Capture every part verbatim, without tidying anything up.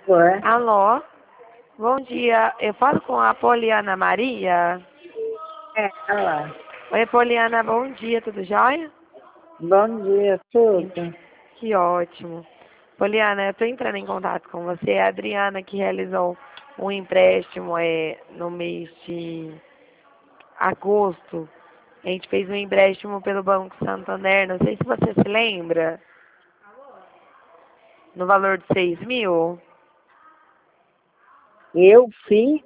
Ué? Alô, bom dia. Eu falo com a Poliana Maria. É, ela. Oi, Poliana, bom dia, tudo jóia? Bom dia, tudo. Que ótimo. Poliana, eu estou entrando em contato com você. É a Adriana que realizou um empréstimo é, no mês de agosto. A gente fez um empréstimo pelo Banco Santander, não sei se você se lembra, no valor de seis mil. Eu fiz,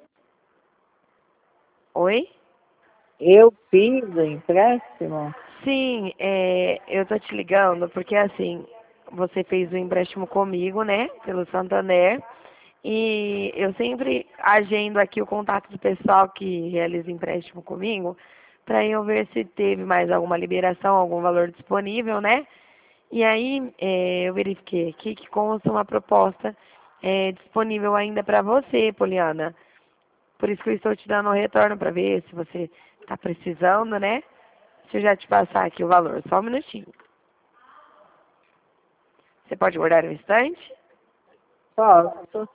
Oi? eu fiz o empréstimo? Sim, é, eu tô te ligando porque assim, você fez o empréstimo comigo, né, pelo Santander, e eu sempre agendo aqui o contato do pessoal que realiza empréstimo comigo, para eu ver se teve mais alguma liberação, algum valor disponível, né? E aí é, eu verifiquei aqui que consta uma proposta é, disponível ainda para você, Poliana. Por isso que eu estou te dando um retorno para ver se você está precisando, né? Deixa eu já te passar aqui o valor, só um minutinho. Você pode guardar um instante? Posso.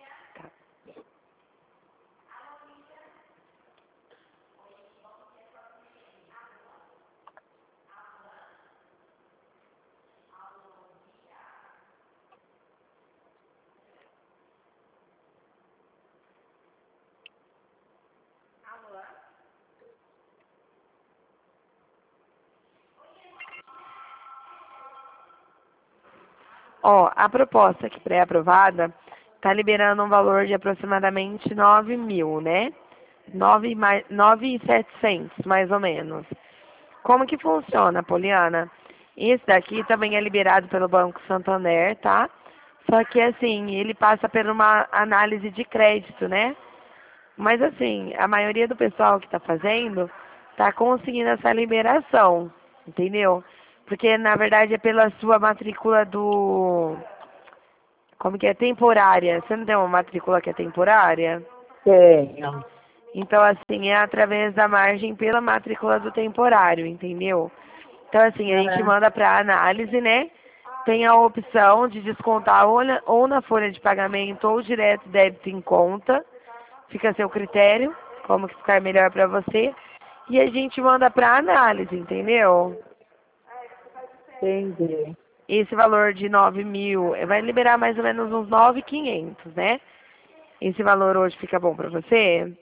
Ó, a proposta aqui pré-aprovada está liberando um valor de aproximadamente nove mil, né? Nove mais, nove mil e setecentos, mais ou menos. Como que funciona, Poliana? Esse daqui também é liberado pelo Banco Santander, tá? Só que assim, ele passa por uma análise de crédito, né? Mas assim, a maioria do pessoal que está fazendo está conseguindo essa liberação, entendeu? Porque na verdade é pela sua matrícula do. Como que é? Temporária. Você não tem uma matrícula que é temporária? Tenho. Então, assim, é através da margem pela matrícula do temporário, entendeu? Então, assim, a gente É, manda para análise, né? Tem a opção de descontar ou na, ou na folha de pagamento ou direto débito em conta. Fica a seu critério, como que ficar melhor para você. E a gente manda para análise, entendeu? entendi. Esse valor de nove mil eh, vai liberar mais ou menos uns nove mil e quinhentos, né? Esse valor hoje fica bom para você?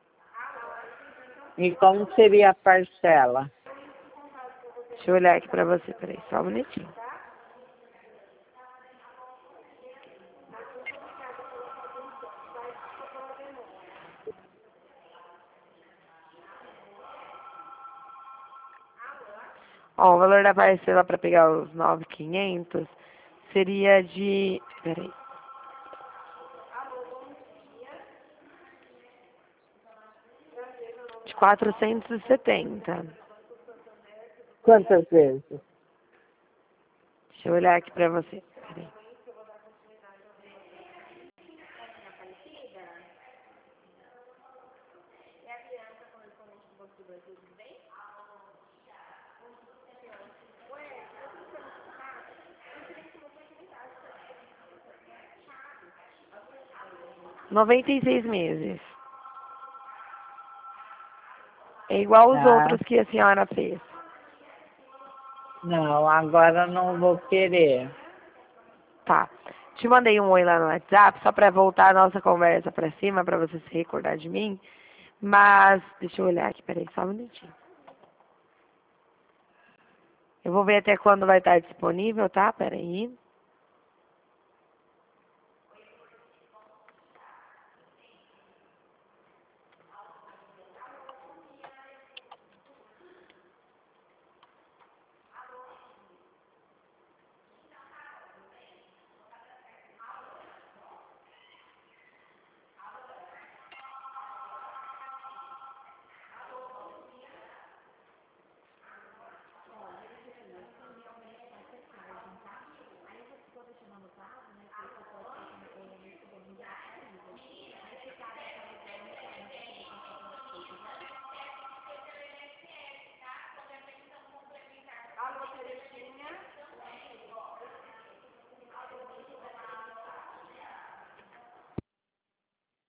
E como seria a parcela? Deixa eu olhar aqui para você, peraí, só um minutinho. Ó, o valor da parcela para pegar os nove mil e quinhentos seria de, peraí, de quatrocentos e setenta. Quantas vezes? Deixa eu olhar aqui para você, peraí. noventa e seis meses. É igual os Ah, outros que a senhora fez. não, agora não vou querer. Tá. Te mandei um oi lá no WhatsApp, só para voltar a nossa conversa para cima, para você se recordar de mim. Mas, deixa eu olhar aqui, peraí, só um minutinho. Eu vou ver até quando vai estar disponível, tá? Peraí.